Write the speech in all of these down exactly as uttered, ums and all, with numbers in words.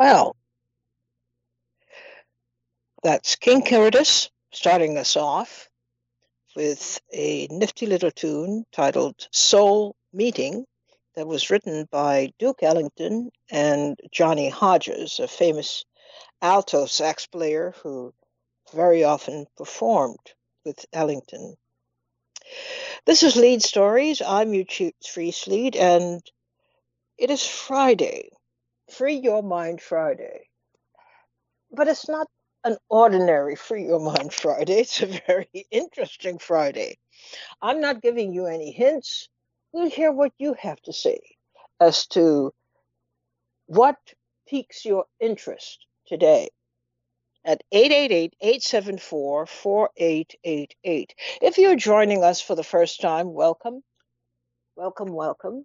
Well, that's King Curtis starting us off with a nifty little tune titled Soul Meeting that was written by Duke Ellington and Johnny Hodges, a famous alto sax player who very often performed with Ellington. This is Lead Stories. I'm Eugene Frieslead, and it is Friday, Free Your Mind Friday. But it's not an ordinary Free Your Mind Friday. It's a very interesting Friday. I'm not giving you any hints. We'll hear what you have to say as to what piques your interest today at eight eight eight, eight seven four, four eight eight eight. If you're joining us for the first time, welcome, welcome, welcome.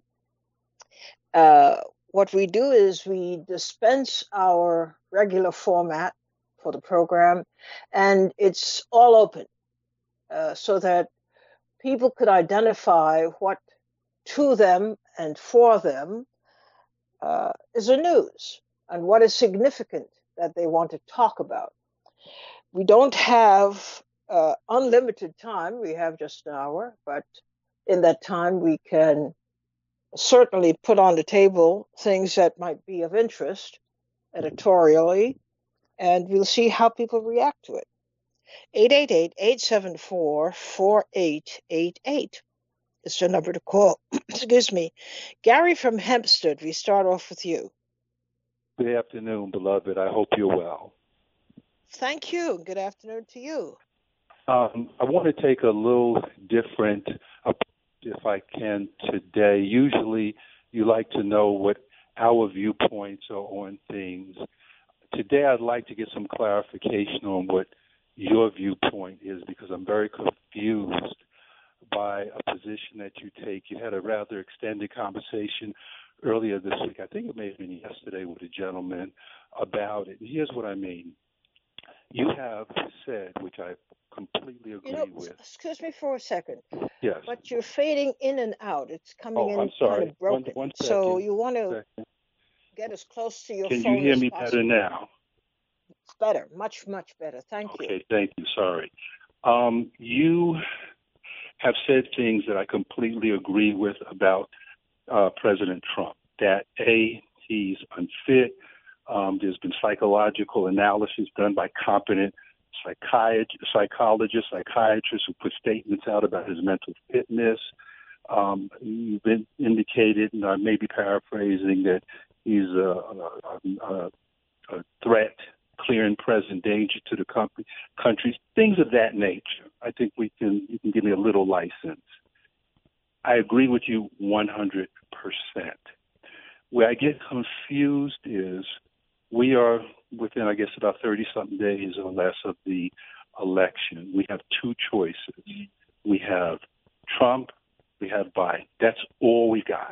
Uh, what we do is we dispense our regular format for the program, and it's all open uh, so that people could identify what to them and for them uh, is a news and what is significant that they want to talk about. We don't have uh, unlimited time. We have just an hour, but in that time we can certainly put on the table things that might be of interest editorially, and we'll see how people react to it. eight eight eight, eight seven four, four eight eight eight is the number to call. Excuse me. Gary from Hempstead, we start off with you. Good afternoon, beloved. I hope you're well. Thank you. Good afternoon to you. Um, I want to take a little different approach, if I can, today. Usually you like to know what our viewpoints are on things. Today I'd like to get some clarification on what your viewpoint is, because I'm very confused by a position that you take. You had a rather extended conversation earlier this week, I think it may have been yesterday, with a gentleman about it. And here's what I mean. You have said, which I completely agree you know, with. Excuse me for a second. Yes. But you're fading in and out. It's coming oh, in I'm sorry. kind of broken. One, one so you want to second. get as close to your Can phone you hear as me possible. better now? It's better, much, much better. Thank okay, you. Okay, thank you. Sorry. Um, you have said things that I completely agree with about uh, President Trump, that A, he's unfit. Um, there's been psychological analysis done by competent psychiatrists, psychologists, psychiatrists who put statements out about his mental fitness. Um, you've been indicated, and I may be paraphrasing, that he's a, a, a, a threat, clear and present danger to the country, countries, things of that nature. I think we can, you can give me a little license. I agree with you one hundred percent. Where I get confused is we are within, I guess, about thirty-something days or less of the election. We have two choices. We have Trump, we have Biden. That's all we got.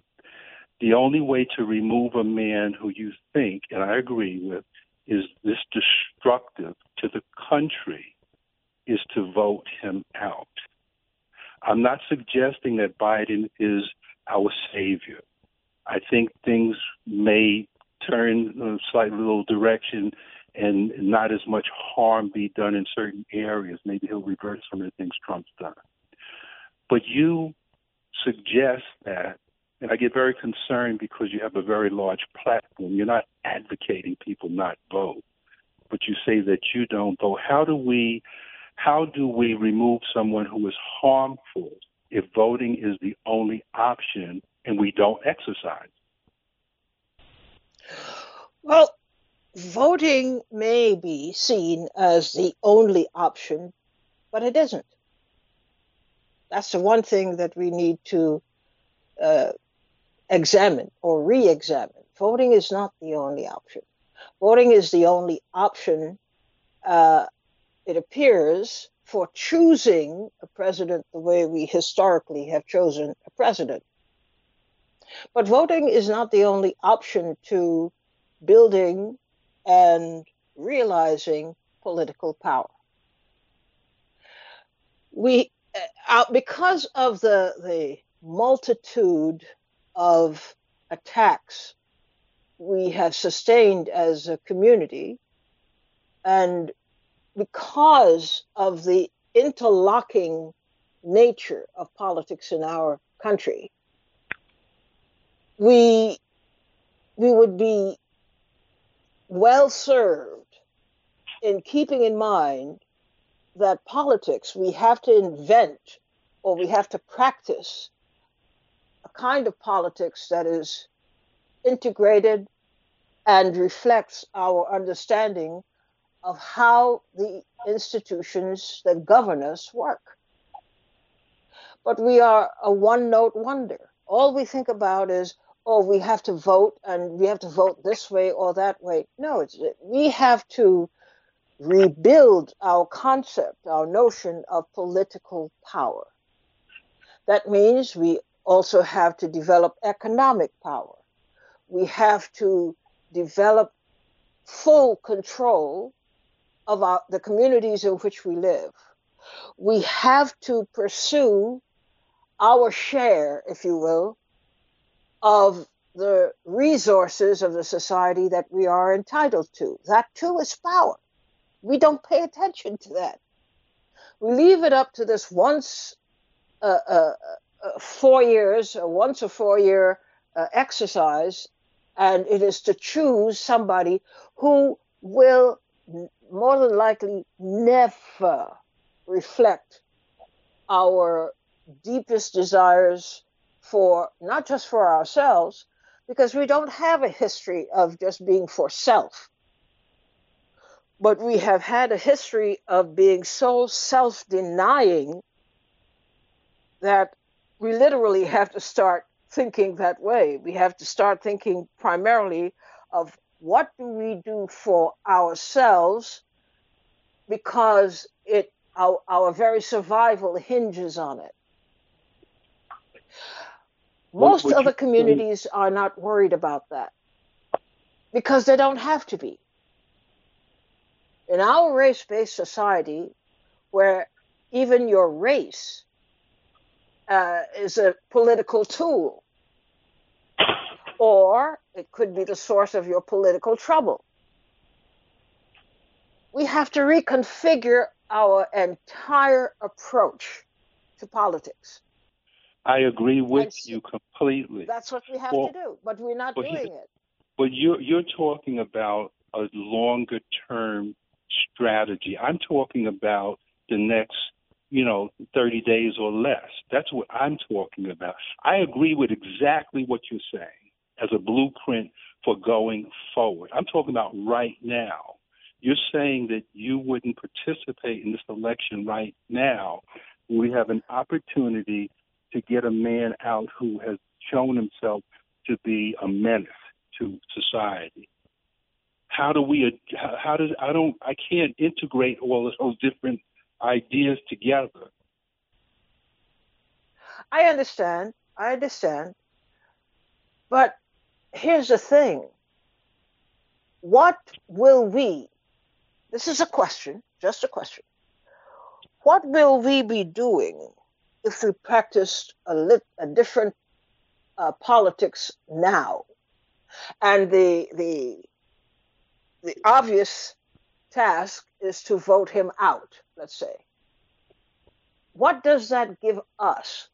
The only way to remove a man who you think, and I agree with, is this destructive to the country, is to vote him out. I'm not suggesting that Biden is our savior. I think things may turn a slight little direction and not as much harm be done in certain areas. Maybe he'll reverse some of the things Trump's done. But you suggest that, and I get very concerned because you have a very large platform. You're not advocating people not vote, but you say that you don't vote. How do we, how do we remove someone who is harmful if voting is the only option and we don't exercise? Well, voting may be seen as the only option, but it isn't. That's the one thing that we need to uh, examine or re-examine. Voting is not the only option. Voting is the only option, uh, it appears, for choosing a president the way we historically have chosen a president. But voting is not the only option to building and realizing political power. We, uh, because of the, the multitude of attacks we have sustained as a community. And because of the interlocking nature of politics in our country, we we would be well served in keeping in mind that politics, we have to invent or we have to practice a kind of politics that is integrated and reflects our understanding of how the institutions that govern us work. But we are a one note wonder. All we think about is, oh, we have to vote and we have to vote this way or that way. No, it's, we have to rebuild our concept, our notion of political power. That means we also have to develop economic power. We have to develop full control of our, the communities in which we live. We have to pursue our share, if you will, of the resources of the society that we are entitled to. That too is power. We don't pay attention to that. We leave it up to this once uh, uh, uh, four years, uh, once a four year uh, exercise, and it is to choose somebody who will more than likely never reflect our deepest desires for, not just for ourselves, because we don't have a history of just being for self, but we have had a history of being so self-denying that we literally have to start thinking that way. We have to start thinking primarily of what do we do for ourselves, because it our, our very survival hinges on it. Most What, what other you, communities are not worried about that because they don't have to be. In our race-based society, where even your race uh, is a political tool, or it could be the source of your political trouble, we have to reconfigure our entire approach to politics. I agree with And you completely. that's what we have Well, to do, but we're not but, doing it. but you're you're talking about a longer term strategy. I'm talking about the next, you know, thirty days or less. That's what I'm talking about. I agree with exactly what you're saying as a blueprint for going forward. I'm talking about right now. You're saying that you wouldn't participate in this election right now. We have an opportunity to get a man out who has shown himself to be a menace to society. How do we, how does, I don't, I can't integrate all of those different ideas together. I understand. I understand. But here's the thing. What will we, this is a question, just a question. What will we be doing if we practiced a, lit, a different uh, politics now? And the, the, the obvious task is to vote him out, let's say. What does that give us?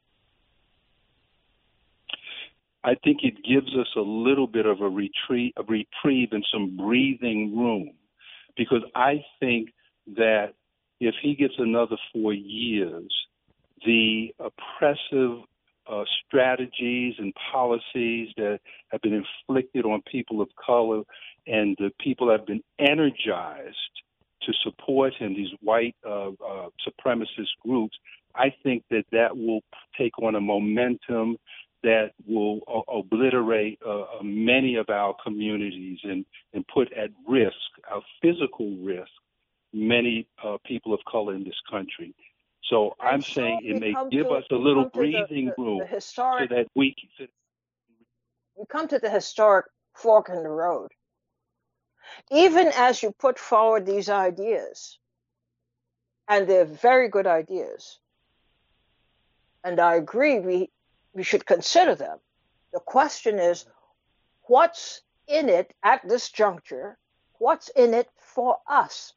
I think it gives us a little bit of a retreat, a reprieve and some breathing room, because I think that if he gets another four years, the oppressive uh, strategies and policies that have been inflicted on people of color and the people that have been energized to support him, these white uh, uh, supremacist groups, I think that that will take on a momentum that will uh, obliterate uh, many of our communities and, and put at risk, our physical risk, many uh, people of color in this country. So And I'm so saying it may give to, us a little the, breathing the, room the historic, so that we can. we come to the historic fork in the road. Even as you put forward these ideas, and they're very good ideas, and I agree we, we should consider them. The question is, what's in it at this juncture? What's in it for us?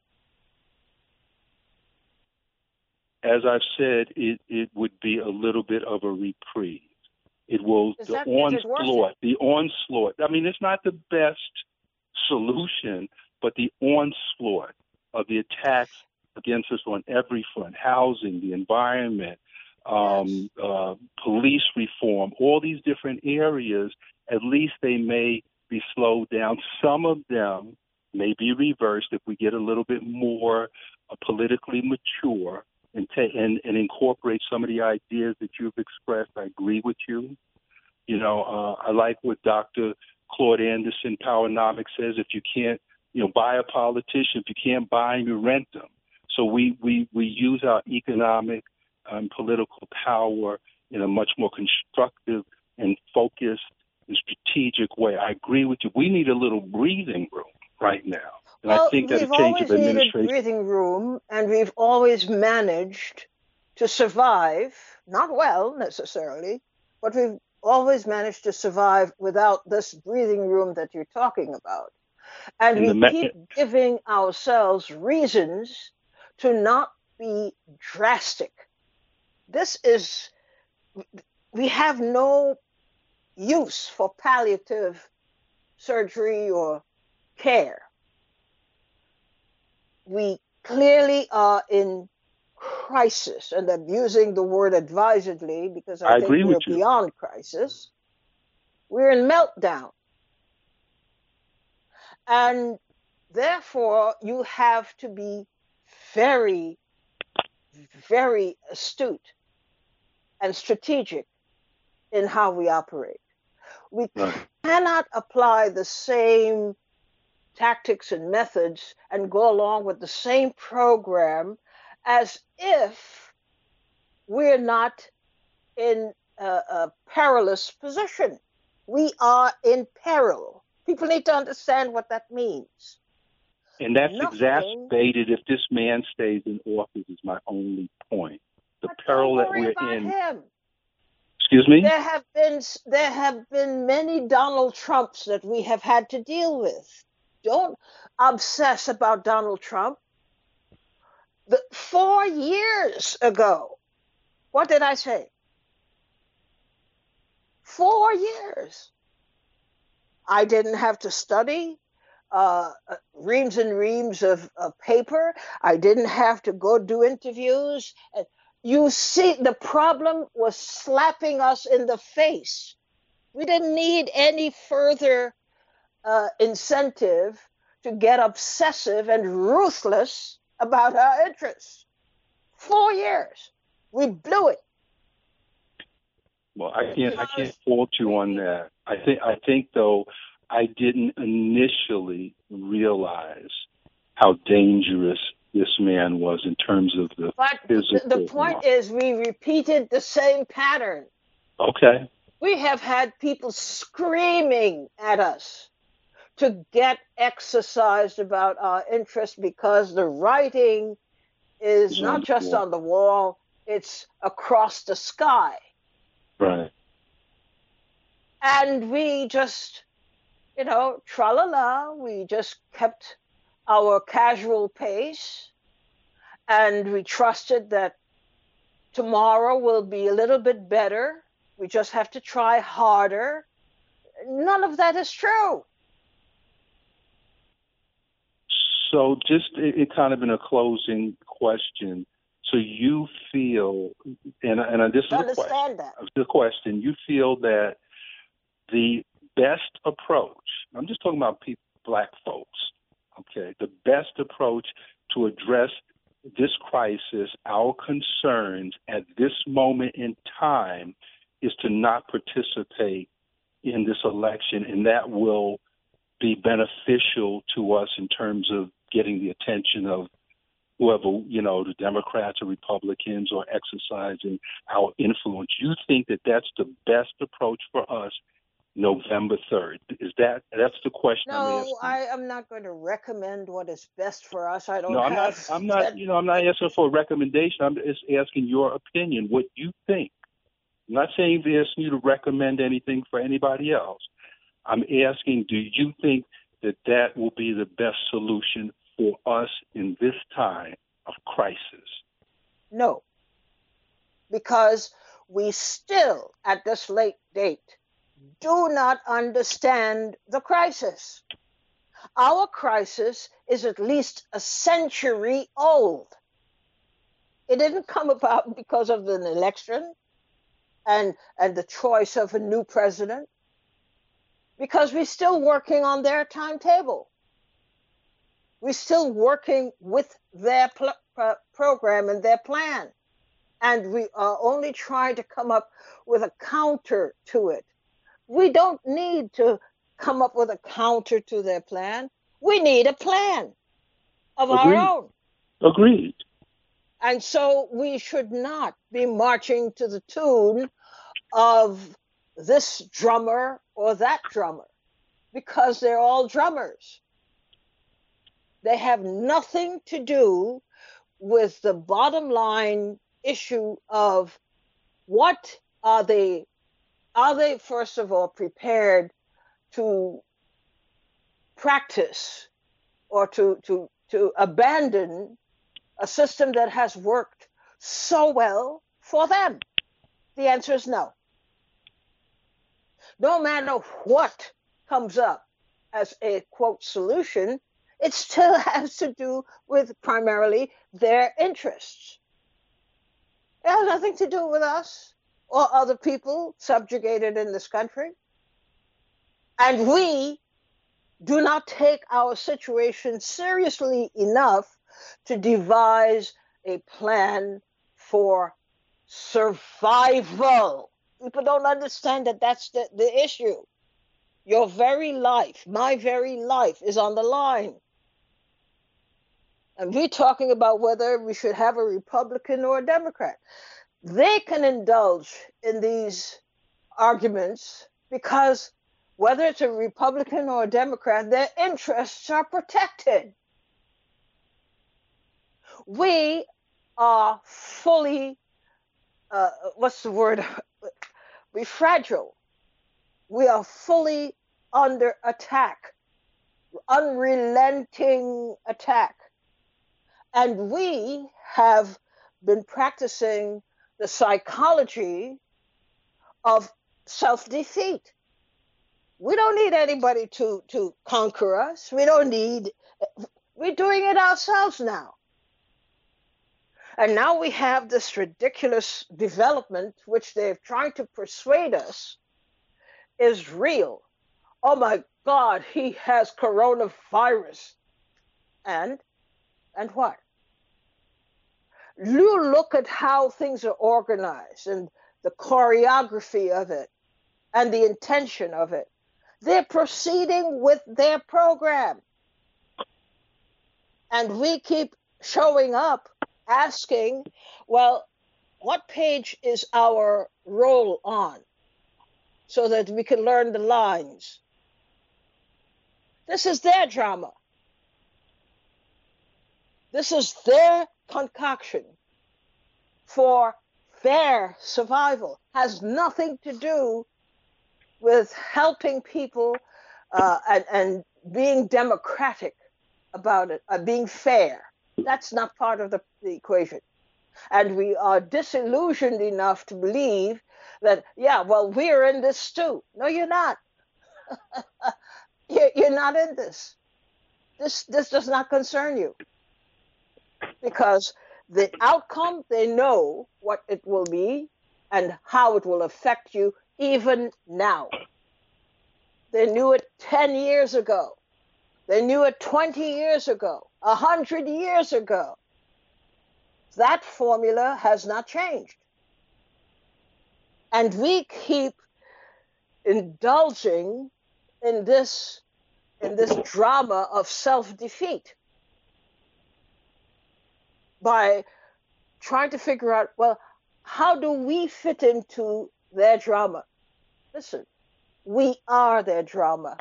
As I've said, it, it would be a little bit of a reprieve. It will, Is the that is it worth onslaught, it? the onslaught. I mean, it's not the best solution, but the onslaught of the attacks against us on every front, housing, the environment, Yes. um, uh, police reform, all these different areas, at least they may be slowed down. Some of them may be reversed if we get a little bit more uh, politically mature and, ta- and, and incorporate some of the ideas that you've expressed. I agree with you. You know, uh, I like what Doctor Claude Anderson, Powernomics, says. If you can't, you know, buy a politician, if you can't buy them, you rent them. So we, we, we use our economic and political power in a much more constructive and focused and strategic way. I agree with you. We need a little breathing room right now. And I Well, think that a we've change of always needed administration. breathing room, and we've always managed to survive, not well necessarily, but we've always managed to survive without this breathing room that you're talking about. And And the we me- keep giving ourselves reasons to not be drastic. This is, we have no use for palliative surgery or care. We clearly are in crisis, and I'm using the word advisedly because I I think agree with we're you. beyond crisis. We're in meltdown. And therefore, you have to be very, very astute and strategic in how we operate. We Right. cannot apply the same tactics and methods and go along with the same program as if we're not in a, a perilous position. We are in peril. People need to understand what that means. And that's Nothing, exacerbated if this man stays in office, is my only point. The but don't peril that worry we're about in. him. Excuse me? There have been there have been many Donald Trumps that we have had to deal with. Don't obsess about Donald Trump. The, four years ago, what did I say? Four years. I didn't have to study uh, reams and reams of, of paper. I didn't have to go do interviews. You see, the problem was slapping us in the face. We didn't need any further uh, incentive to get obsessive and ruthless about our interests. Four years. We blew it. Well, I can't I can't Because fault you we, on that. I think I think though I didn't initially realize how dangerous this man was in terms of the but the, the physical point harm. is, we repeated the same pattern. Okay. We have had people screaming at us to get exercised about our interests because the writing is He's on not the just wall. on the wall, it's across the sky. Right. And we just, you know, tra la la, we just kept our casual pace and we trusted that tomorrow will be a little bit better. We just have to try harder. None of that is true. So just it, it kind of in a closing question. So you feel, and and this is a question. Understand that. This is a question. You feel that the best approach. I'm just talking about people, black folks. Okay, the best approach to address this crisis, our concerns at this moment in time, is to not participate in this election, and that will be beneficial to us in terms of getting the attention of whoever, you know, the Democrats or Republicans, or exercising our influence. You think that that's the best approach for us November third? Is that, that's the question I'm No, asking? I am not going to recommend what is best for us. I No, don't I'm not, have I'm not, that. you know, I'm not asking for a recommendation. I'm just asking your opinion, what you think. I'm not saying asking you to recommend anything for anybody else. I'm asking, do you think that that will be the best solution for us in this time of crisis? No, because we still, at this late date, do not understand the crisis. Our crisis is at least a century old. It didn't come about because of an election and, and the choice of a new president, because we're still working on their timetable. We're still working with their pl- uh, program and their plan. And we are only trying to come up with a counter to it. We don't need to come up with a counter to their plan. We need a plan of Agreed. our own. Agreed. And so we should not be marching to the tune of this drummer or that drummer, because they're all drummers. They have nothing to do with the bottom line issue of what are they, are they first of all prepared to practice or to, to, to abandon a system that has worked so well for them? The answer is no. No matter what comes up as a quote solution, it still has to do with primarily their interests. It has nothing to do with us or other people subjugated in this country. And we do not take our situation seriously enough to devise a plan for survival. People don't understand that that's the, the issue. Your very life, my very life is on the line. And we're talking about whether we should have a Republican or a Democrat. They can indulge in these arguments because whether it's a Republican or a Democrat, their interests are protected. We are fully, uh, what's the word? We're fragile. We are fully under attack, unrelenting attack. And we have been practicing the psychology of self-defeat. We don't need anybody to, to conquer us. We don't need, we're doing it ourselves now. And now we have this ridiculous development, which they're trying to persuade us is real. Oh my God, he has coronavirus. And, and what? You look at how things are organized and the choreography of it and the intention of it. They're proceeding with their program. And we keep showing up asking, well, what page is our role on so that we can learn the lines? This is their drama. This is their concoction for their survival. Has nothing to do with helping people uh, and, and being democratic about it, uh, being fair. That's not part of the, the equation. And we are disillusioned enough to believe that, yeah, well, we're in this too. No, you're not. you're, you're not in this. This, this does not concern you. Because the outcome, they know what it will be and how it will affect you even now. They knew it ten years ago. They knew it twenty years ago, one hundred years ago. That formula has not changed. And we keep indulging in this, in this drama of self-defeat by trying to figure out, well, how do we fit into their drama? Listen, we are their drama.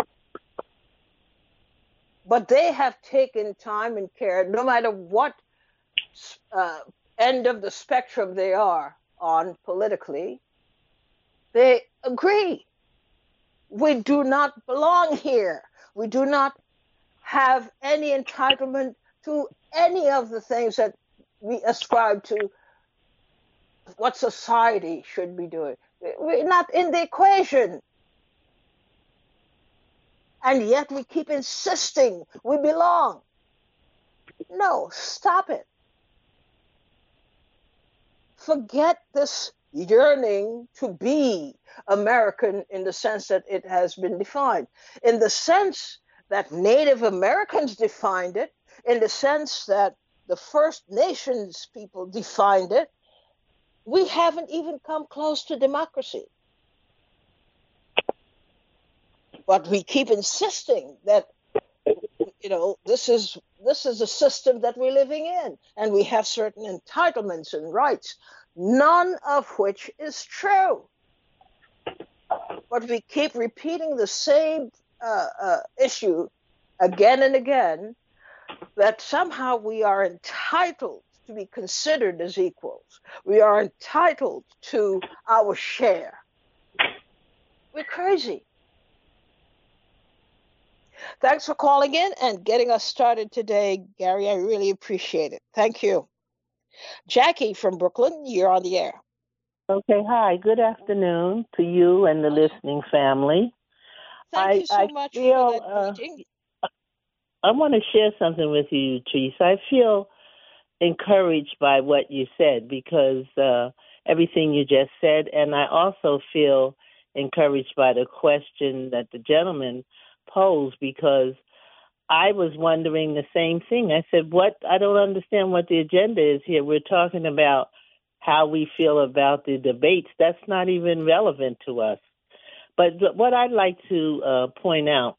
But they have taken time and care, no matter what uh, end of the spectrum they are on politically, they agree. We do not belong here. We do not have any entitlement to any of the things that we ascribe to what society should be doing. We're not in the equation. And yet we keep insisting we belong. No, stop it. Forget this yearning to be American in the sense that it has been defined, in the sense that Native Americans defined it, in the sense that the First Nations people defined it. We haven't even come close to democracy. But we keep insisting that, you know, this is this is a system that we're living in, and we have certain entitlements and rights, none of which is true. But we keep repeating the same uh, uh, issue again and again, that somehow we are entitled to be considered as equals. We are entitled to our share. We're crazy. Thanks for calling in and getting us started today, Gary. I really appreciate it. Thank you. Jackie from Brooklyn, you're on the air. Okay, hi. Good afternoon to you and the listening family. Thank I, you so I much feel, for that uh, greeting. I want to share something with you, Teresa. I feel encouraged by what you said because uh, everything you just said, and I also feel encouraged by the question that the gentleman posed because I was wondering the same thing. I said, "What? I don't understand what the agenda is here. We're talking about how we feel about the debates. That's not even relevant to us." But what I'd like to uh, point out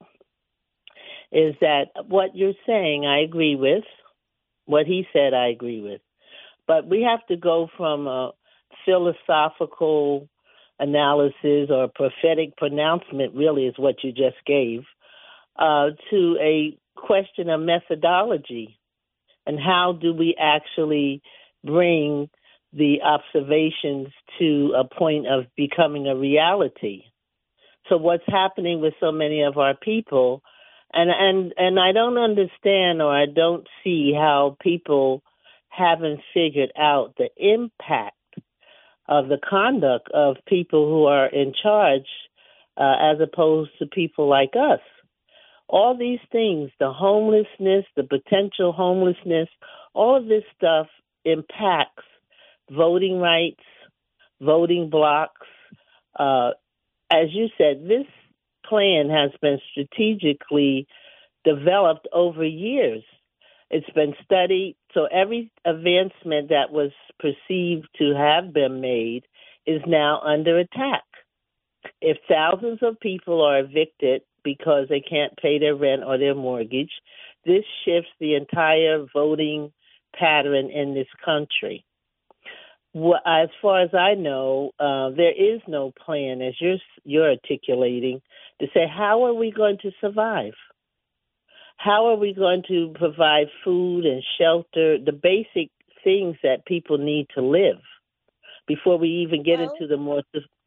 is that what you're saying, I agree with. What he said, I agree with. But we have to go from a philosophical analysis or a prophetic pronouncement, really is what you just gave, uh, to a question of methodology. And how do we actually bring the observations to a point of becoming a reality? So what's happening with so many of our people, and and and I don't understand or I don't see how people haven't figured out the impact of the conduct of people who are in charge uh, as opposed to people like us. All these things, the homelessness, the potential homelessness, all of this stuff impacts voting rights, voting blocks. Uh, as you said, this plan has been strategically developed over years. It's been studied, so every advancement that was perceived to have been made is now under attack. If thousands of people are evicted because they can't pay their rent or their mortgage, this shifts the entire voting pattern in this country. Well, as far as I know, uh, there is no plan, as you're, you're articulating, to say how are we going to survive? How are we going to provide food and shelter, the basic things that people need to live before we even get Well, into the more...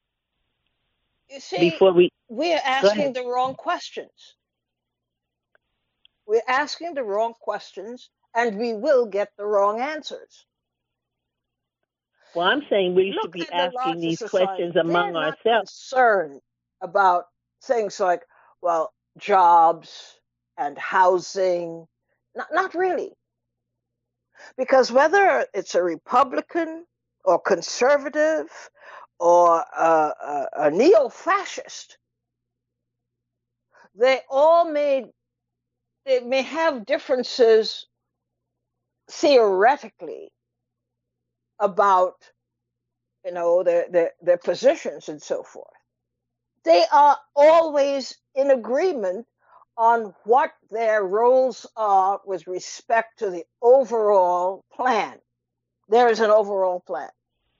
You see, before we we're asking the wrong questions. We're asking the wrong questions, and we will get the wrong answers. Well, I'm saying we should Look be at the asking larger these society. questions They're among not ourselves. concerned about things like, well, jobs and housing. Not, not really. Because whether it's a Republican or conservative or a, a, a neo-fascist, they all may, they may have differences theoretically about, you know, their, their, their positions and so forth. They are always in agreement on what their roles are with respect to the overall plan. There is an overall plan.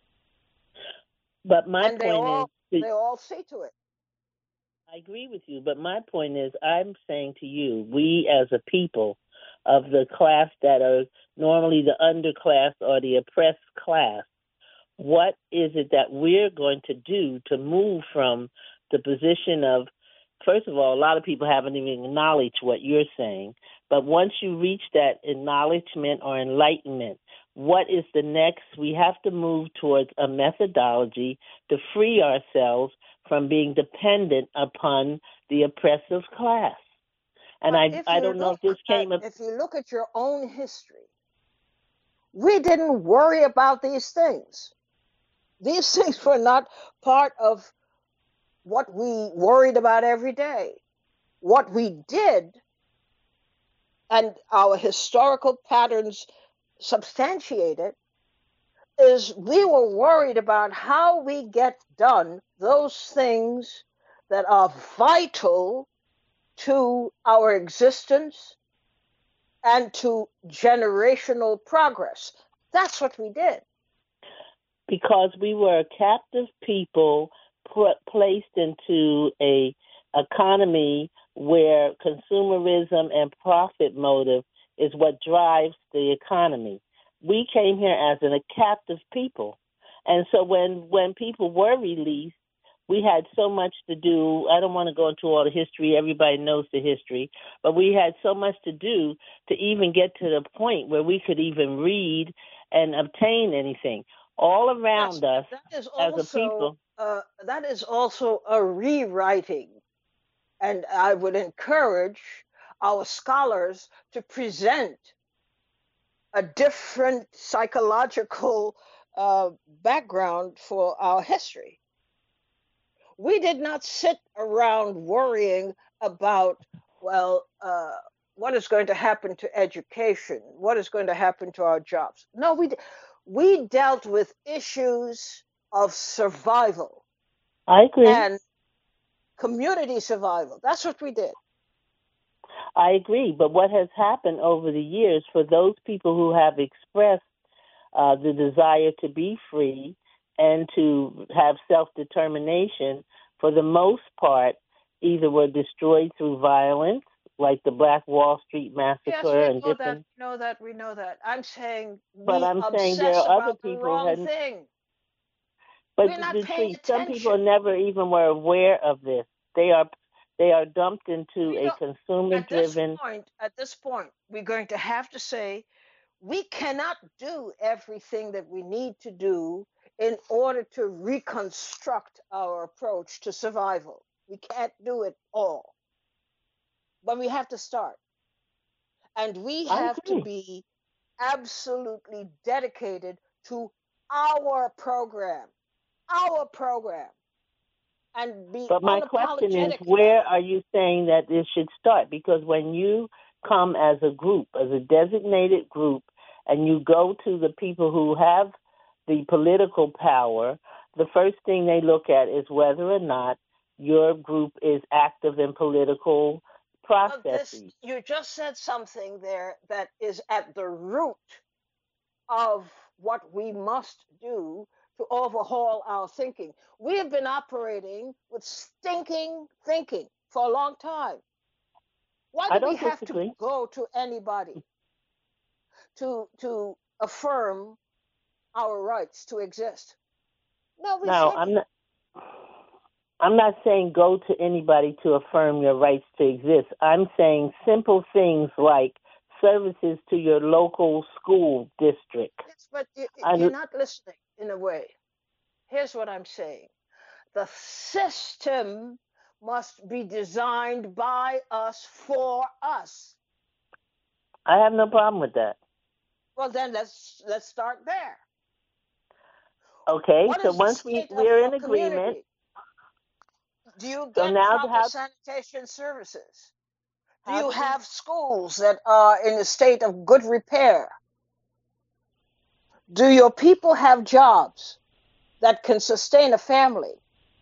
But my and they point all, is, they all see to it. I agree with you, but my point is, I'm saying to you, we as a people of the class that are normally the underclass or the oppressed class, what is it that we're going to do to move from the position of first of all, a lot of people haven't even acknowledged what you're saying. But once you reach that acknowledgement or enlightenment, what is the next? We have to move towards a methodology to free ourselves from being dependent upon the oppressive class. And I, I don't know if this came up. If you look at your own history, we didn't worry about these things. These things were not part of what we worried about every day. What we did, and our historical patterns substantiated, is we were worried about how we get done those things that are vital to our existence and to generational progress. That's what we did. Because we were a captive people put, placed into a economy where consumerism and profit motive is what drives the economy. We came here as an, a captive people. And so when, when people were released, we had so much to do. I don't want to go into all the history. Everybody knows the history. But we had so much to do to even get to the point where we could even read and obtain anything. All around yes, us that is also, as a people. Uh, that is also a rewriting. And I would encourage our scholars to present a different psychological uh, background for our history. We did not sit around worrying about, well, uh, what is going to happen to education? What is going to happen to our jobs? No, we we dealt with issues of survival. I agree. And community survival. That's what we did. I agree. But what has happened over the years for those people who have expressed uh, the desire to be free and to have self-determination, for the most part, either were destroyed through violence, like the Black Wall Street Massacre. Yes, we and know different... that. We know that. We know that. I'm saying we but I'm saying there are about other the people wrong who thing. But We're not the paying truth, some attention. people never even were aware of this. They are they are dumped into a consumer-driven. At this point, at this point, we're going to have to say we cannot do everything that we need to do in order to reconstruct our approach to survival. We can't do it all. But we have to start. And we have to be absolutely dedicated to our program, our program, and be But my question is, where are you saying that this should start? Because when you come as a group, as a designated group, and you go to the people who have the political power, the first thing they look at is whether or not your group is active in political processes. Well, this, you just said something there that is at the root of what we must do to overhaul our thinking. We have been operating with stinking thinking for a long time. Why do we have disagree. to go to anybody to to affirm our rights to exist? No, we no, shouldn't. I'm not. I'm not saying go to anybody to affirm your rights to exist. I'm saying simple things like services to your local school district. Yes, but you, you're not listening in a way. Here's what I'm saying. The system must be designed by us for us. I have no problem with that. Well, then let's let's start there. Okay, what so once we, we're in agreement. Community? Do you get so now proper have, sanitation services? Do you have schools that are in a state of good repair? Do your people have jobs that can sustain a family?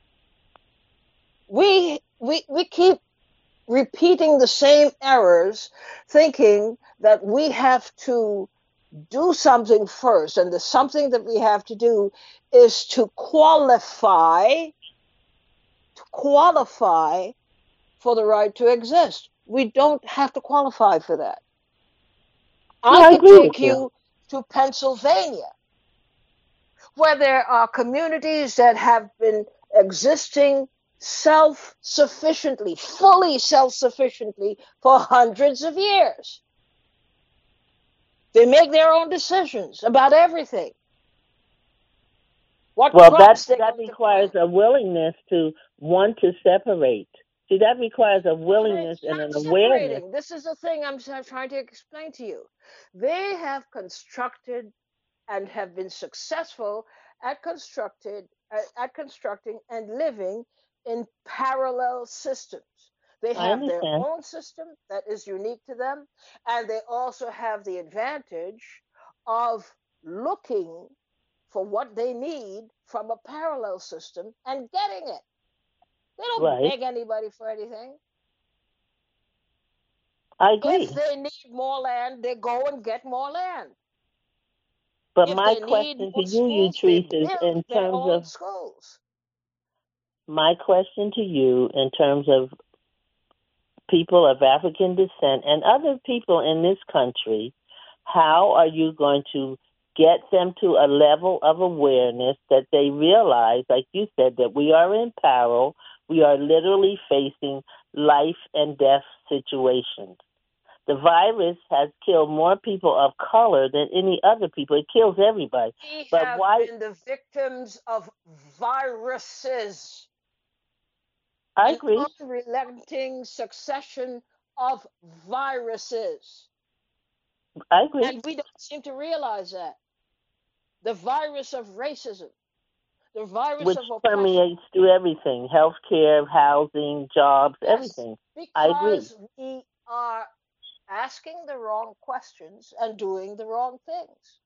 We we we keep repeating the same errors, thinking that we have to do something first, and the something that we have to do is to qualify to qualify for the right to exist. We don't have to qualify for that. Yeah, I can take you, you to Pennsylvania, where there are communities that have been existing self-sufficiently, fully self-sufficiently for hundreds of years. They make their own decisions about everything. What Well, that crops they're that going to requires plant. a willingness to want to separate. See, that requires a willingness It's and not an awareness. separating. This is the thing I'm trying to explain to you. They have constructed and have been successful at constructed at, at constructing and living in parallel systems. They I have their understand. own system that is unique to them, and they also have the advantage of looking for what they need from a parallel system and getting it. They don't Right. beg anybody for anything. I If agree. they need more land, they go and get more land. But If my they need question to more you, schools, they Utrice, is build in their terms own of schools. my question to you in terms of people of African descent and other people in this country, how are you going to get them to a level of awareness that they realize, like you said, that we are in peril, we are literally facing life and death situations. The virus has killed more people of color than any other people. It kills everybody. We But have why? been the victims of viruses, I an agree. unrelenting succession of viruses. I agree. And we don't seem to realize that. The virus of racism, the virus Which of oppression. permeates through everything: healthcare, housing, jobs, Yes, everything. I agree. because we are asking the wrong questions and doing the wrong things.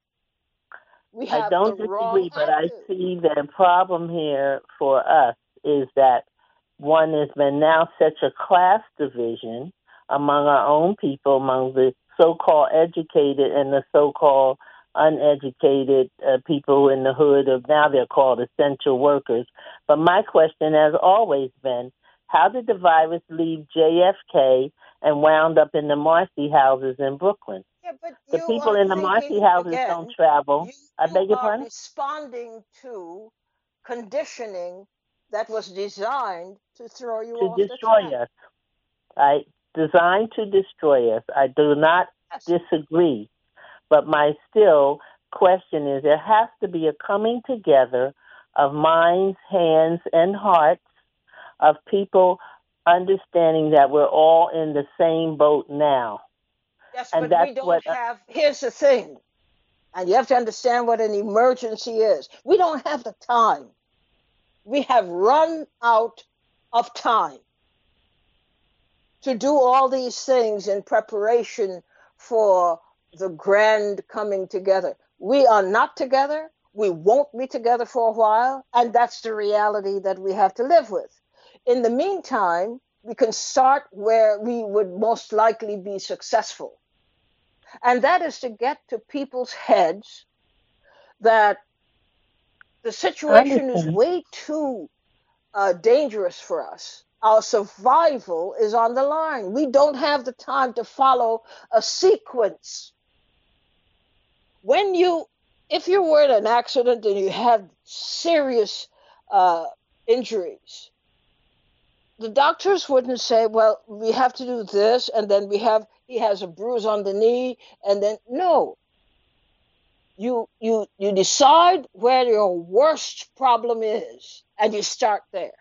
We I have the don't wrong disagree, but I attitude. see the problem here for us is that one has been now such a class division among our own people, among the so-called educated and the so-called uneducated uh, people in the hood of now they're called essential workers. But my question has always been, how did the virus leave J F K and wound up in the Marcy houses in Brooklyn? Yeah, but The you people are in the Marcy thinking houses don't again, travel. you, I you beg your are pardon? responding to conditioning that was designed to throw you To off the destroy track. us. I designed to destroy us. I do not Yes. disagree. But my still question is there has to be a coming together of minds, hands, and hearts of people understanding that we're all in the same boat now. Yes, And but we that's don't what uh, have, here's the thing, and you have to understand what an emergency is. We don't have the time. We have run out of time to do all these things in preparation for the grand coming together. We are not together. We won't be together for a while. And that's the reality that we have to live with. In the meantime, we can start where we would most likely be successful. And that is to get to people's heads that the I situation is understand. way too uh, dangerous for us. Our survival is on the line. We don't have the time to follow a sequence. When you, if you were in an accident and you had serious uh, injuries, the doctors wouldn't say, well, we have to do this, and then we have, he has a bruise on the knee, and then, no. You, you, you decide where your worst problem is, and you start there.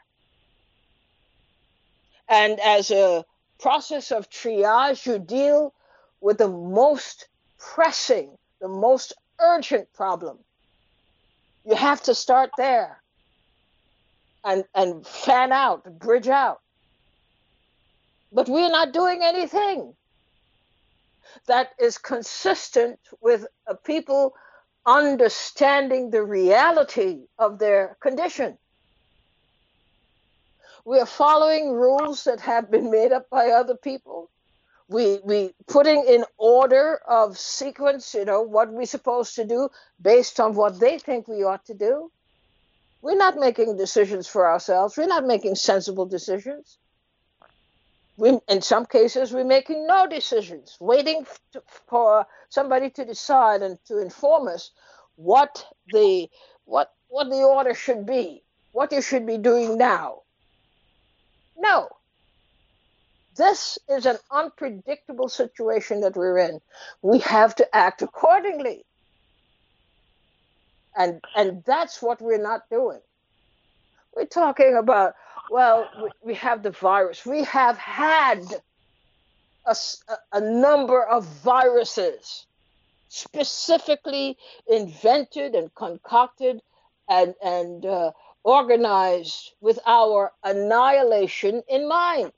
And as a process of triage, you deal with the most pressing, the most urgent problem. You have to start there and, and fan out, bridge out. But we're not doing anything that is consistent with uh, people understanding the reality of their condition. We are following rules that have been made up by other people. We we putting in order of sequence, you know, what we're supposed to do based on what they think we ought to do. We're not making decisions for ourselves. We're not making sensible decisions. We, in some cases, we're making no decisions, waiting to, for somebody to decide and to inform us what the what what the order should be, what you should be doing now. No. This is an unpredictable situation that we're in. We have to act accordingly. And and that's what we're not doing. We're talking about, well, we, we have the virus. We have had a, a number of viruses specifically invented and concocted and, and uh, organized with our annihilation in mind.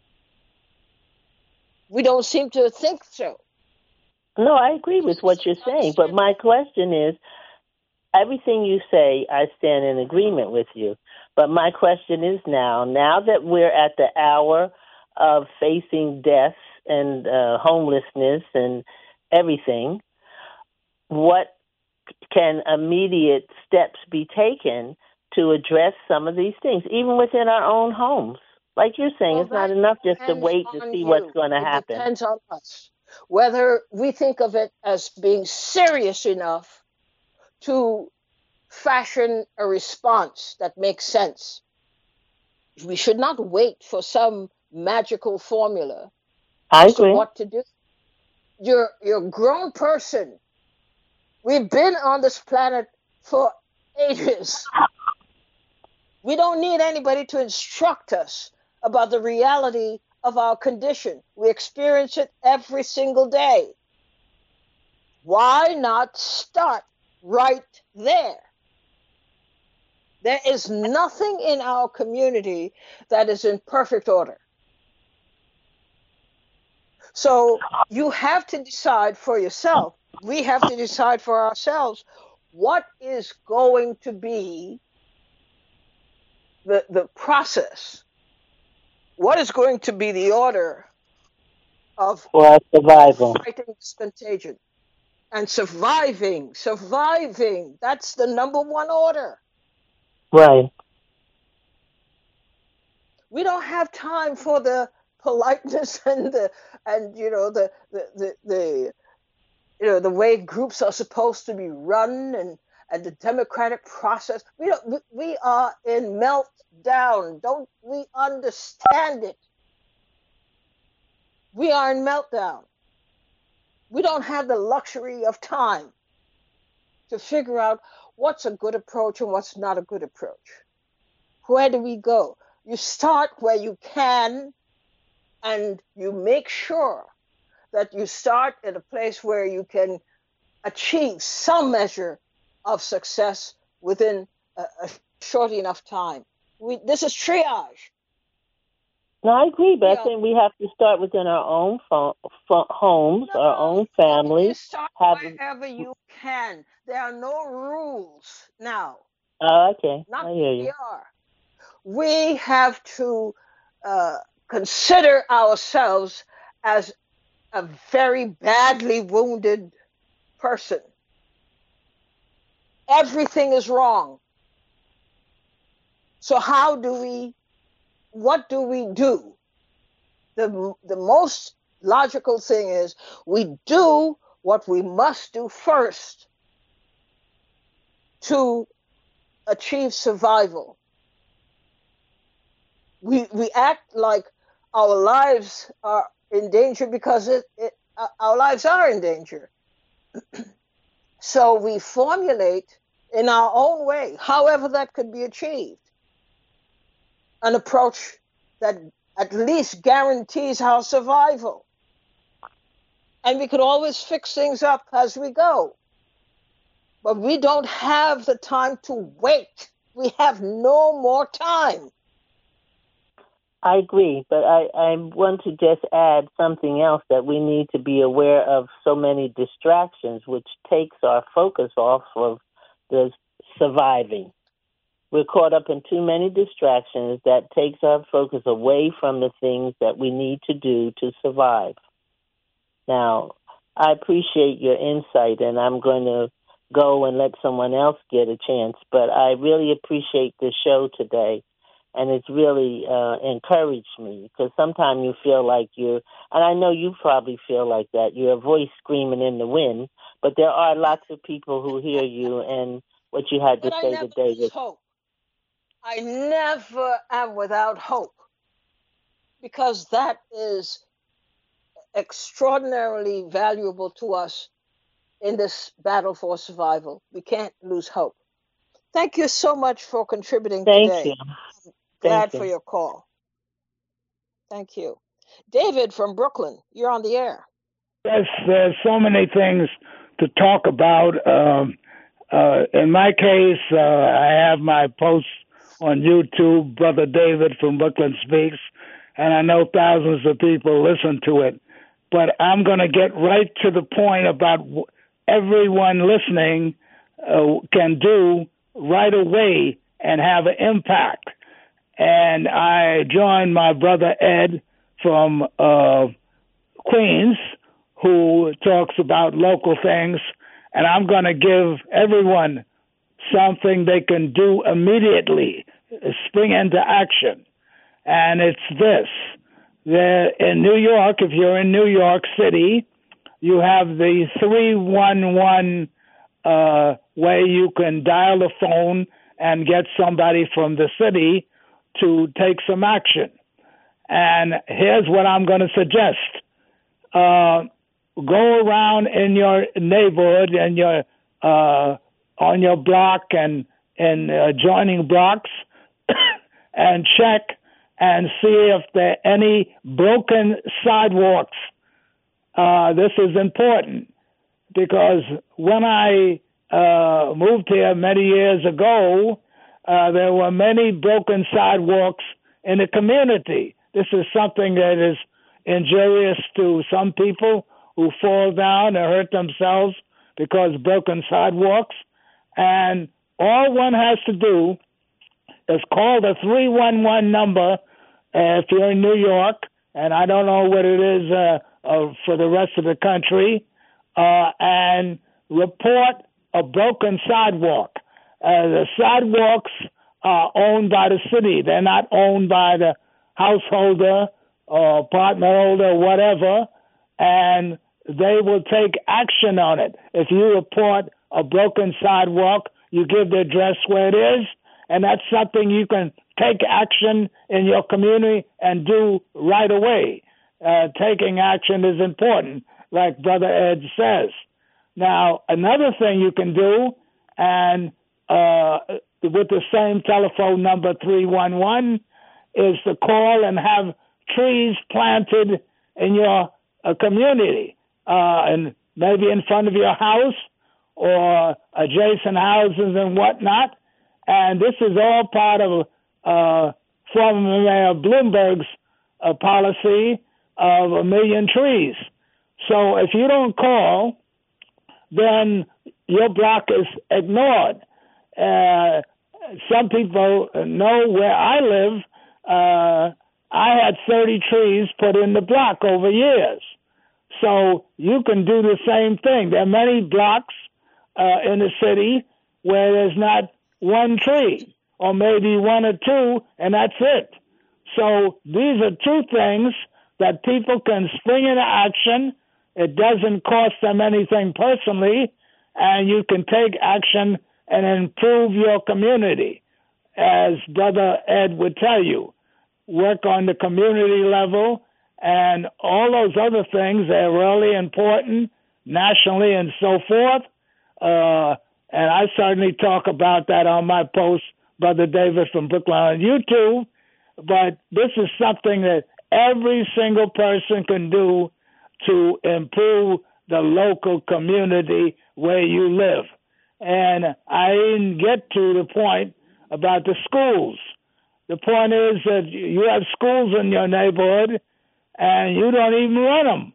We don't seem to think so. No, I agree with what you're saying, but my question is, everything you say, I stand in agreement with you. But my question is now, now that we're at the hour of facing death and uh, homelessness and everything, what can immediate steps be taken to address some of these things, even within our own homes? Like you're saying, Well, it's not that enough just to depends wait to on see you. what's going to It happen. depends on us. Whether we think of it as being serious enough to fashion a response that makes sense. We should not wait for some magical formula I as to agree. what to do. You're you're a grown person. We've been on this planet for ages. We don't need anybody to instruct us about the reality of our condition. We experience it every single day. Why not start right there? There is nothing in our community that is in perfect order. So you have to decide for yourself. We have to decide for ourselves what is going to be the, the process. What is going to be the order of For survival. fighting this contagion and surviving, surviving. That's the number one order. Right. We don't have time for the politeness and the and you know the the the, the you know the way groups are supposed to be run and and the democratic process. We don't. We, we are in meltdown. Don't we understand it? We are in meltdown. We don't have the luxury of time to figure out what's a good approach and what's not a good approach. Where do we go? You start where you can, and you make sure that you start at a place where you can achieve some measure of success within a, a short enough time. We, this is triage. No, I agree, but We I are, think we have to start within our own fo- fo- homes, no, our own you families. start Have wherever you can. There are no rules now. oh, okay, Not I hear where you. we are. We have to uh, consider ourselves as a very badly wounded person. Everything is wrong. So how do we, what do we do? The, the most logical thing is we do what we must do first to achieve survival. We, we act like our lives are in danger because it, it, our lives are in danger. So we formulate in our own way, however that could be achieved, an approach that at least guarantees our survival. And we could always fix things up as we go. But we don't have the time to wait. We have no more time. I agree, but I, I want to just add something else that we need to be aware of so many distractions, which takes our focus off of the surviving. We're caught up in too many distractions that takes our focus away from the things that we need to do to survive. Now, I appreciate your insight, and I'm going to go and let someone else get a chance, but I really appreciate the show today. And it's really uh, encouraged me because sometimes you feel like you're, and I know you probably feel like that, you're a voice screaming in the wind, but there are lots of people who hear you and what you had But to I say never today lose was, hope. I never am without hope. because that is extraordinarily valuable to us in this battle for survival. We can't lose hope. Thank you so much for contributing Thank today. you. Glad Thank for you. your call. Thank you. David from Brooklyn, you're on the air. Yes, there's so many things to talk about. Um, uh, in my case, uh, I have my posts on YouTube, Brother David from Brooklyn Speaks, and I know thousands of people listen to it. But I'm going to get right to the point about w- everyone listening uh, can do right away and have an impact. And I joined my brother Ed from uh, Queens, who talks about local things, and I'm going to give everyone something they can do immediately, spring into action. And it's this. There, in New York, if you're in New York City, you have the three one one uh, way you can dial the phone and get somebody from the city to take some action. And here's what I'm going to suggest. Uh, go around in your neighborhood and your uh, on your block and in adjoining blocks and check and see if there are any broken sidewalks. Uh, this is important because when I uh, moved here many years ago, uh, there were many broken sidewalks in the community. This is something that is injurious to some people who fall down and hurt themselves because broken sidewalks. And all one has to do is call the three one one number uh, if you're in New York, and I don't know what it is uh, uh, for the rest of the country, uh, and report a broken sidewalk. Uh, the sidewalks are owned by the city. They're not owned by the householder or apartment holder, whatever, and they will take action on it. If you report a broken sidewalk, you give the address where it is, and that's something you can take action in your community and do right away. Uh, taking action is important, like Brother Ed says. Now, another thing you can do, and uh, with the same telephone number, three one one, is to call and have trees planted in your uh, community, uh, and maybe in front of your house or adjacent houses and whatnot. And this is all part of uh, former Mayor Bloomberg's uh, policy of a million trees. So if you don't call, then your block is ignored. Uh, some people know where I live. Uh, I had thirty trees put in the block over years. So you can do the same thing. There are many blocks uh, in the city where there's not one tree, or maybe one or two, and that's it. So these are two things that people can spring into action. It doesn't cost them anything personally, and you can take action and improve your community. As Brother Ed would tell you, work on the community level, and all those other things are really important nationally and so forth. Uh, and I certainly talk about that on my post, Brother David from Brooklyn on YouTube. But this is something that every single person can do to improve the local community where you live. And I didn't get to the point about the schools. The point is that you have schools in your neighborhood and you don't even run them.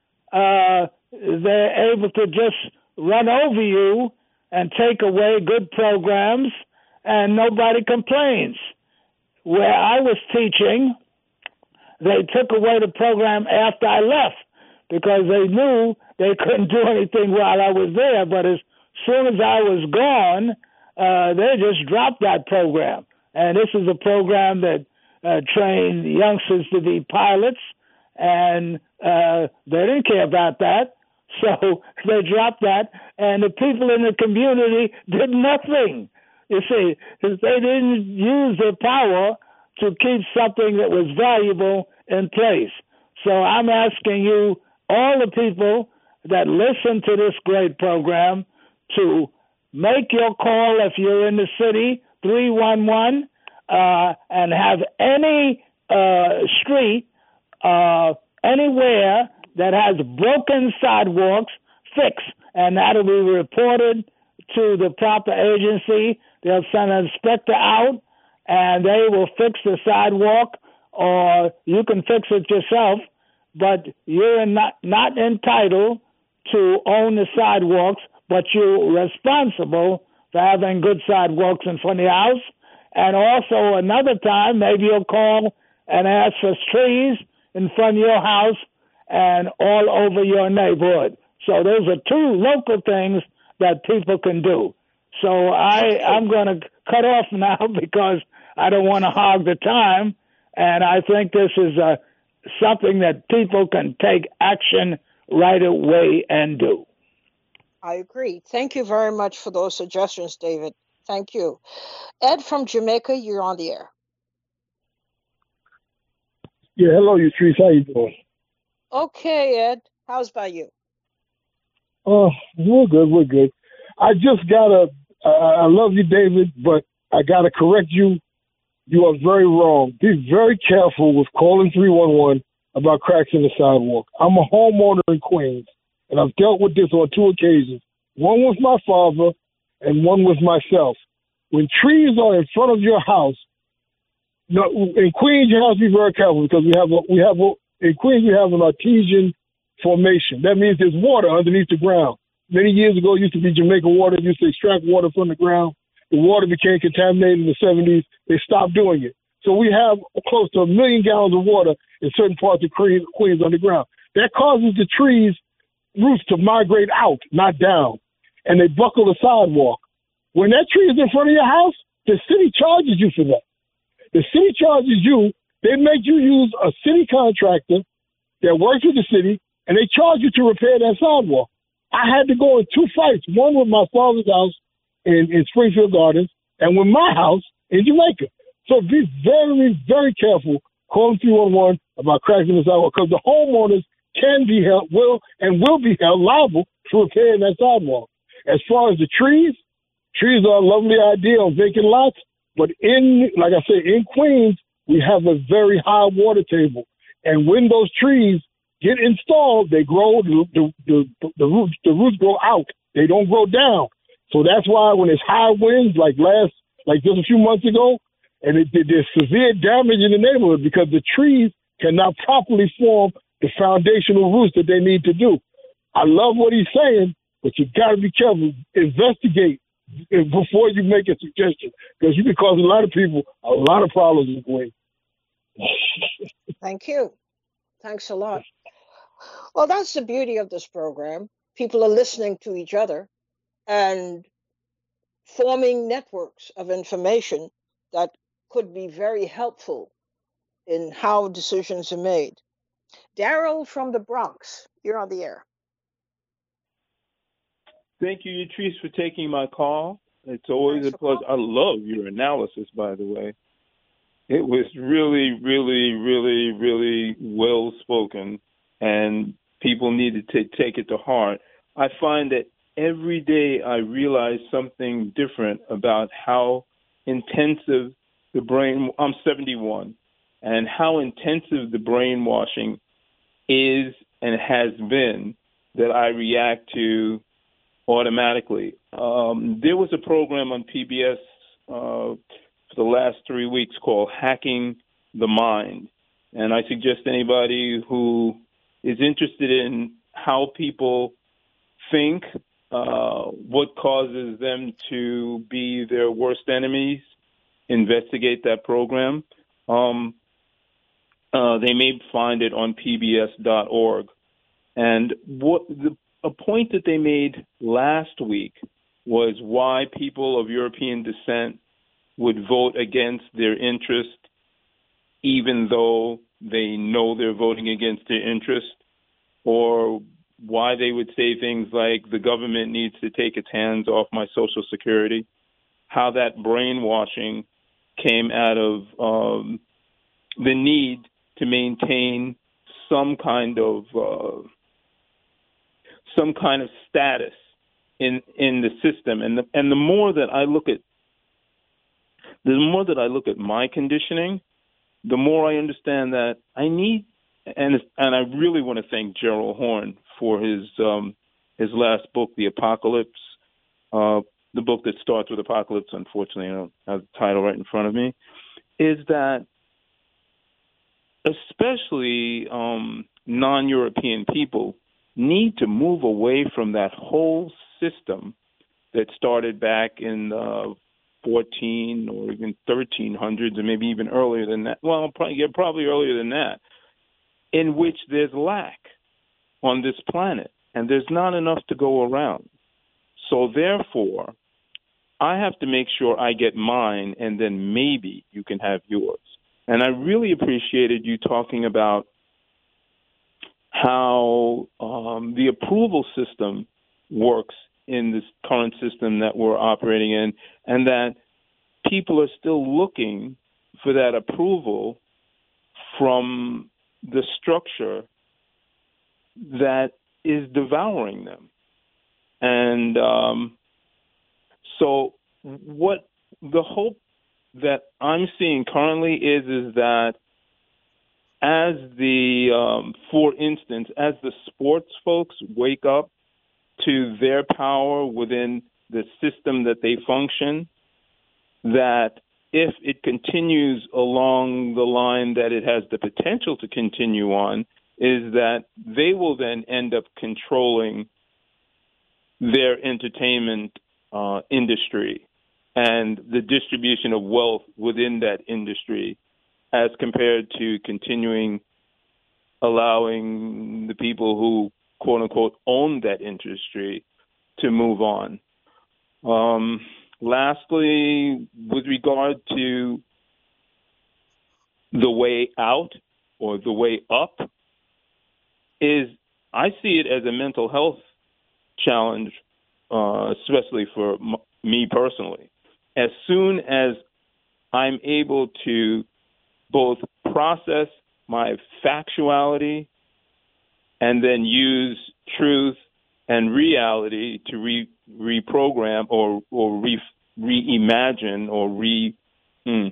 Uh, they're able to just run over you and take away good programs, and nobody complains. Where I was teaching, they took away the program after I left because they knew they couldn't do anything while I was there. But as soon as I was gone, uh, they just dropped that program. And this is a program that uh, trained youngsters to be pilots, and uh, they didn't care about that. So they dropped that, and the people in the community did nothing. You see, they didn't use their power to keep something that was valuable in place. So I'm asking you, all the people that listen to this great program, to make your call if you're in the city, three one one, uh, and have any uh, street uh, anywhere that has broken sidewalks fixed, and that'll be reported to the proper agency. They'll send an inspector out, and they will fix the sidewalk, or you can fix it yourself, but you're not, not entitled to own the sidewalks, but you're responsible for having good sidewalks in front of your house. And also another time, maybe you'll call and ask for trees in front of your house and all over your neighborhood. So those are two local things that people can do. So I, I'm going to cut off now because I don't want to hog the time. And I think this is a, something that people can take action right away and do. I agree. Thank you very much for those suggestions, David. Thank you. Ed from Jamaica, you're on the air. Yeah, hello, Yatrice. How you doing? Okay, Ed. How's by you? Oh, uh, we're good. We're good. I just gotta. Uh, I love you, David, but I gotta correct you. You are very wrong. Be very careful with calling three one one about cracks in the sidewalk. I'm a homeowner in Queens, and I've dealt with this on two occasions. One with my father, and one with myself. When trees are in front of your house, no, in Queens you have to be very careful because we have a, we have a, in Queens we have an artesian formation. That means there's water underneath the ground. Many years ago, it used to be Jamaica water. It used to extract water from the ground. The water became contaminated in the seventies. They stopped doing it. So we have close to a million gallons of water in certain parts of Queens underground. That causes the trees' roots to migrate out, not down, and they buckle the sidewalk. When that tree is in front of your house, the city charges you for that. The city charges you. They make you use a city contractor that works with the city, and they charge you to repair that sidewalk. I had to go in two fights, one with my father's house in, in Springfield Gardens and with my house in Jamaica. So be very, very careful calling three one one about cracks in the sidewalk because the homeowners can be held, will, and will be held liable for repairing that sidewalk. As far as the trees, trees are a lovely idea on vacant lots, but in, like I said, in Queens, we have a very high water table. And when those trees get installed, they grow, the, the, the, the, roots, the roots grow out. They don't grow down. So that's why when it's high winds, like last, like just a few months ago, and it, there's severe damage in the neighborhood because the trees cannot properly form the foundational roots that they need to do. I love what he's saying, but you got to be careful. Investigate before you make a suggestion because you can cause a lot of people a lot of problems in Queens. Thank you. Thanks a lot. Well, that's the beauty of this program. People are listening to each other and forming networks of information that could be very helpful in how decisions are made. Daryl from the Bronx, you're on the air. Thank you, Yatrice, for taking my call. It's always Thanks a pleasure. I love your analysis, by the way. It was really, really, really, really well spoken, and people needed to take it to heart. I find that every day I realize something different about how intensive the brain, I'm seventy-one, and how intensive the brainwashing is and has been that I react to automatically. Um, there was a program on P B S uh, for the last three weeks called Hacking the Mind. And I suggest anybody who is interested in how people think, uh, what causes them to be their worst enemies, investigate that program. Um, uh, they may find it on P B S dot org. And what the, a point that they made last week was why people of European descent would vote against their interest, even though they know they're voting against their interest, or why they would say things like the government needs to take its hands off my Social Security, how that brainwashing came out of um, the need to maintain some kind of uh, some kind of status in in the system. And the, and the more that I look at the more that I look at my conditioning, the more I understand that I need, and and I really want to thank Gerald Horne for his um, his last book, The Apocalypse, uh, the book that starts with Apocalypse. Unfortunately, I don't have the title right in front of me. Is that especially um, non-European people need to move away from that whole system that started back in the fourteen or even thirteen hundreds, or maybe even earlier than that. Well, probably, yeah, probably earlier than that, in which there's lack on this planet, and there's not enough to go around. So therefore, I have to make sure I get mine, and then maybe you can have yours. And I really appreciated you talking about how um, the approval system works in this current system that we're operating in, and that people are still looking for that approval from the structure that is devouring them. And um, so what the hope that I'm seeing currently is, is that as the, um, for instance, as the sports folks wake up to their power within the system that they function, that if it continues along the line that it has the potential to continue on, is that they will then end up controlling their entertainment uh, industry and the distribution of wealth within that industry, as compared to continuing allowing the people who, quote unquote, own that industry to move on. Um, lastly, with regard to the way out or the way up, is I see it as a mental health challenge, uh, especially for m- me personally. As soon as I'm able to both process my factuality and then use truth and reality to re, reprogram or or re, reimagine or re hmm,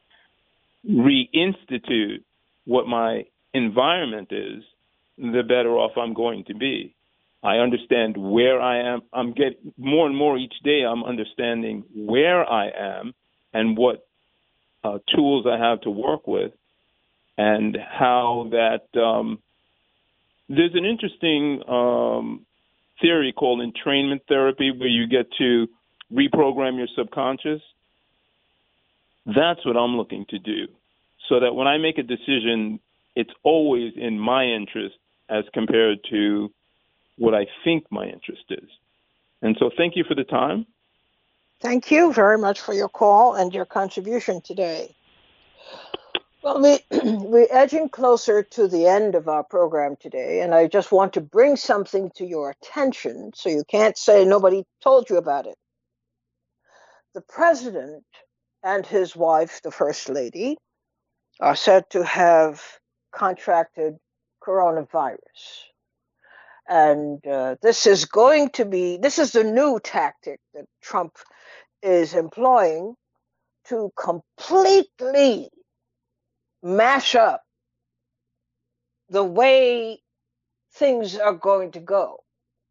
reinstitute what my environment is, the better off I'm going to be. I understand where I am. I'm getting more and more each day. I'm understanding where I am and what uh, tools I have to work with, and how that um, there's an interesting um, theory called entrainment therapy, where you get to reprogram your subconscious. That's what I'm looking to do, so that when I make a decision, it's always in my interest as compared to what I think my interest is. And so thank you for the time. Thank you very much for your call and your contribution today. Well, we, we're edging closer to the end of our program today, and I just want to bring something to your attention so you can't say nobody told you about it. The president and his wife, the First Lady, are said to have contracted coronavirus. And uh, this is going to be, this is the new tactic that Trump is employing to completely mash up the way things are going to go.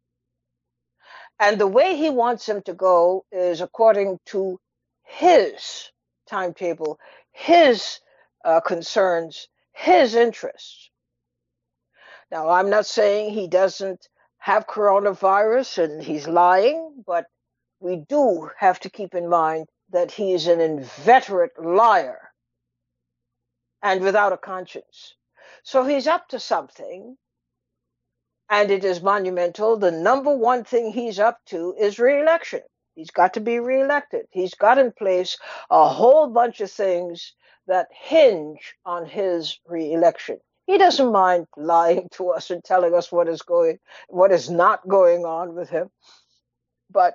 And the way he wants them to go is according to his timetable, his uh, concerns, his interests. Now, I'm not saying he doesn't have coronavirus and he's lying, but we do have to keep in mind that he is an inveterate liar and without a conscience. So he's up to something, and it is monumental. The number one thing he's up to is re-election. He's got to be reelected. He's got in place a whole bunch of things that hinge on his re-election. He doesn't mind lying to us and telling us what is going, what is not going on with him. But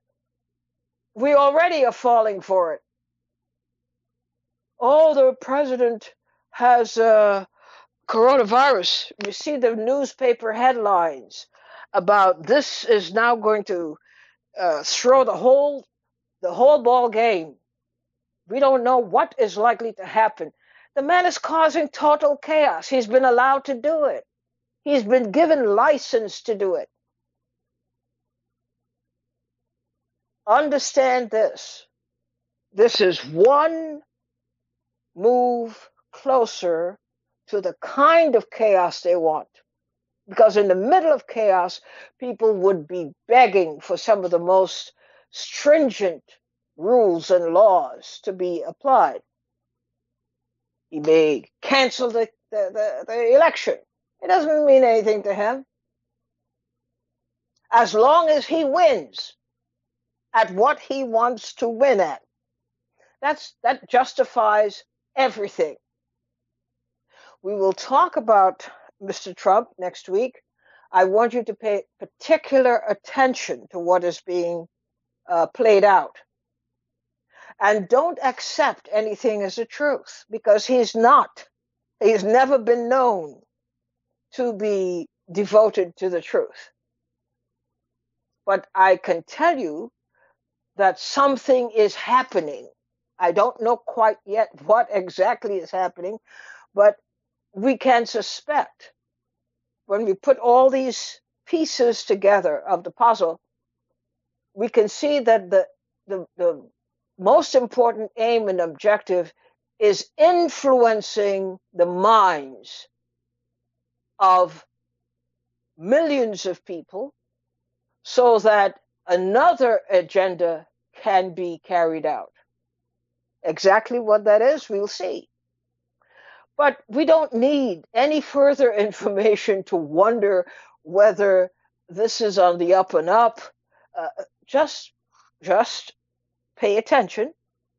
we already are falling for it. Oh, the president has uh, coronavirus, we see the newspaper headlines about this is now going to uh, throw the whole the whole ball game. We don't know what is likely to happen. The man is causing total chaos. He's been allowed to do it. He's been given license to do it. Understand this. This is one move closer to the kind of chaos they want. Because in the middle of chaos, people would be begging for some of the most stringent rules and laws to be applied. He may cancel the, the, the, the election. It doesn't mean anything to him. As long as he wins at what he wants to win at, that's, that justifies everything. We will talk about Mister Trump next week. I want you to pay particular attention to what is being uh, played out. And don't accept anything as a truth, because he's not. He's never been known to be devoted to the truth. But I can tell you that something is happening. I don't know quite yet what exactly is happening, but we can suspect, when we put all these pieces together of the puzzle, we can see that the, the, the most important aim and objective is influencing the minds of millions of people so that another agenda can be carried out. Exactly what that is, we'll see. But we don't need any further information to wonder whether this is on the up and up. Uh, just, just pay attention,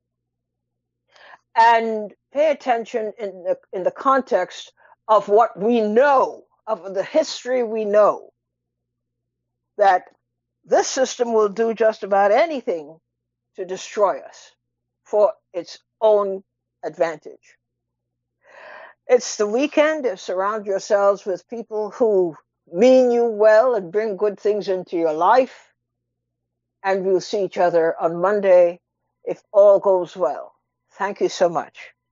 and pay attention in the, in the context of what we know, of the history we know, that this system will do just about anything to destroy us for its own advantage. It's the weekend. Surround yourselves with people who mean you well and bring good things into your life. And we'll see each other on Monday if all goes well. Thank you so much.